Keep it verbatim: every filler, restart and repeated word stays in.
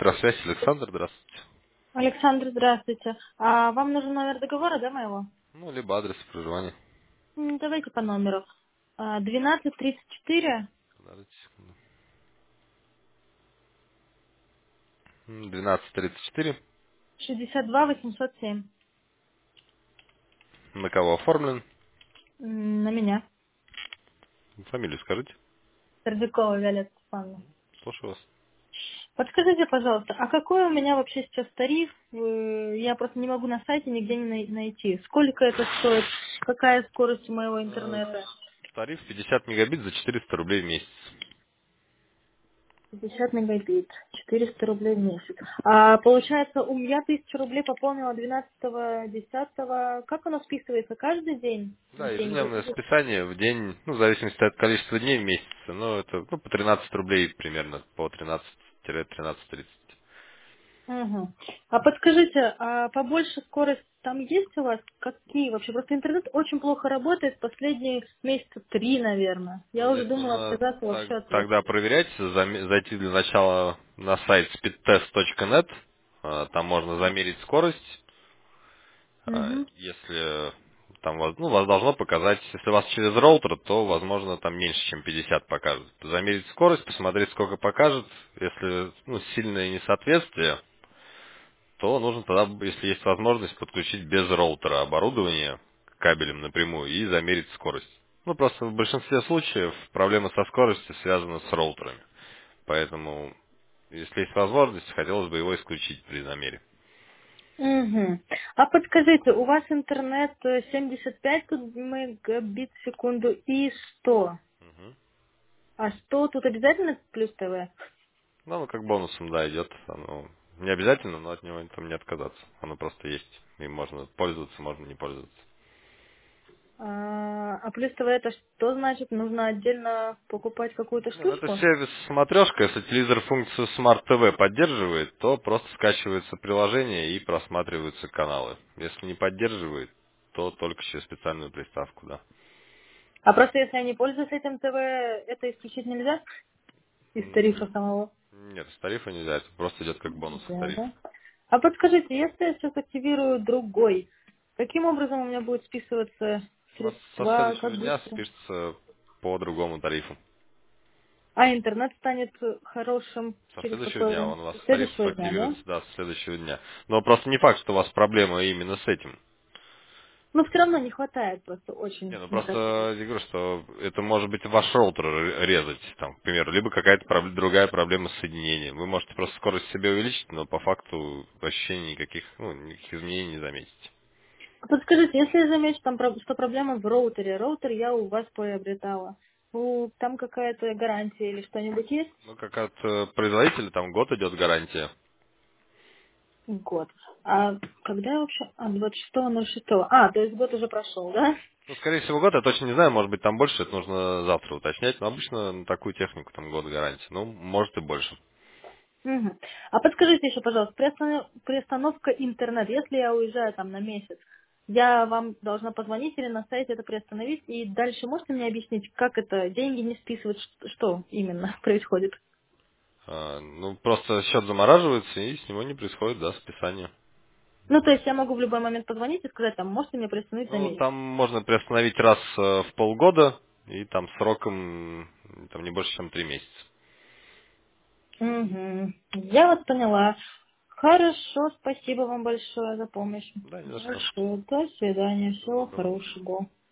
Электросвязь, Александр, здравствуйте. Александр, здравствуйте. А вам нужен номер договора, да, моего? Ну, либо адрес проживания. М, Давайте по номеру. А, двенадцать тридцать четыре Подождите секунду. М, двенадцать тридцать четыре. шестьдесят два восемьсот семь. На кого оформлен? М, На меня. Фамилию скажите. Сердюкова Виолетта Степановна. Слушаю вас. Подскажите, пожалуйста, а какой у меня вообще сейчас тариф? Э, Я просто не могу на сайте нигде не най- найти. Сколько это стоит? Какая скорость у моего Э, интернета? Тариф пятьдесят мегабит за четыреста рублей в месяц. пятьдесят мегабит, четыреста рублей в месяц. А получается, у меня тысячу рублей пополнила двенадцатого десятого. Как оно списывается? Каждый день Да, деньги? ежедневное списание в день, ну, в зависимости от количества дней в месяц, но это ну, по тринадцать рублей примерно, по тринадцать тридцать. Мгм. А подскажите, а побольше скорость там есть у вас? Какие вообще? Просто интернет очень плохо работает последние месяца три, наверное. Ну, Я уже здесь думала нужно отказаться так- вообще от вас. тогда проверять, заме- зайти для начала на сайт speedtest точка нет, а, там можно замерить скорость. А, Угу. Если там вас, ну, вас должно показать, если у вас через роутер, то, возможно, там меньше, чем пятьдесят покажет. Замерить скорость, посмотреть, сколько покажет. Если ну, сильное несоответствие, то нужно тогда, если есть возможность, подключить без роутера оборудование кабелем напрямую и замерить скорость. Ну, просто в большинстве случаев проблема со скоростью связана с роутерами. Поэтому, если есть возможность, хотелось бы его исключить при замере. Угу. А подскажите, у вас интернет э, семьдесят пять тут мегабит в секунду и сто. Мгм. А сто тут обязательно плюс ТВ? Ну, оно как бонусом, да, идет. Оно не обязательно, но от него там не отказаться. Оно просто есть. Им можно пользоваться, можно не пользоваться. А, а плюс ТВ это что значит? Нужно отдельно покупать какую-то Не, ну это штучку? сервис смотрешка. Если телевизор функцию Smart ти ви поддерживает, то просто скачивается приложение и просматриваются каналы. Если не поддерживает, то только через специальную приставку, да. А просто если я не пользуюсь этим ТВ, это исключить нельзя из тарифа М, самого? Нет, с тарифа нельзя, это просто идет как бонус в Нельзя, тариф. да? А подскажите, если я сейчас активирую другой, каким образом у меня будут списываться У вас со средства, следующего как дня быстро? спишется по другому тарифу. А интернет станет хорошим Со через следующего какое дня время? он у вас С тариф следующего дня, да? активируется, да, со следующего дня. Но просто не факт, что у вас проблема именно с этим. Но все равно не хватает просто очень, Не, ну мне кажется. просто я говорю, что это может быть ваш роутер р- резать, там, к примеру, либо какая-то проб- другая проблема с соединением. Вы можете просто скорость себе увеличить, но по факту ощущений никаких, ну, никаких изменений не заметите. А подскажите, если я замечу, там, про- что проблема в роутере, роутер я у вас приобретала, ну, там какая-то гарантия или что-нибудь есть? Ну, как от э, производителя, там год идет гарантия. Год. А когда вообще? А, двадцать шестого ноль шестого. А, то есть год уже прошел, да? Ну, скорее всего, год, я точно не знаю, может быть, там больше, это нужно завтра уточнять, но обычно на такую технику там год гарантии, ну, может и больше. Мгм. А подскажите еще, пожалуйста, приостанов- приостановка интернета, если я уезжаю там на месяц, я вам должна позвонить или на сайте это приостановить, и дальше можете мне объяснить, как это, деньги не списывают, ш- что именно происходит? А, ну, просто счет замораживается, и с него не происходит, да, списание. Ну, то есть я могу в любой момент позвонить и сказать, там, можете мне приостановить на Ну, месяц? там можно приостановить раз э, в полгода, и там сроком м, там не больше, чем три месяца. Угу. Я вас поняла. Хорошо, спасибо вам большое за помощь. Да, не за что. Хорошо, до свидания, Всего всего доброго. хорошего.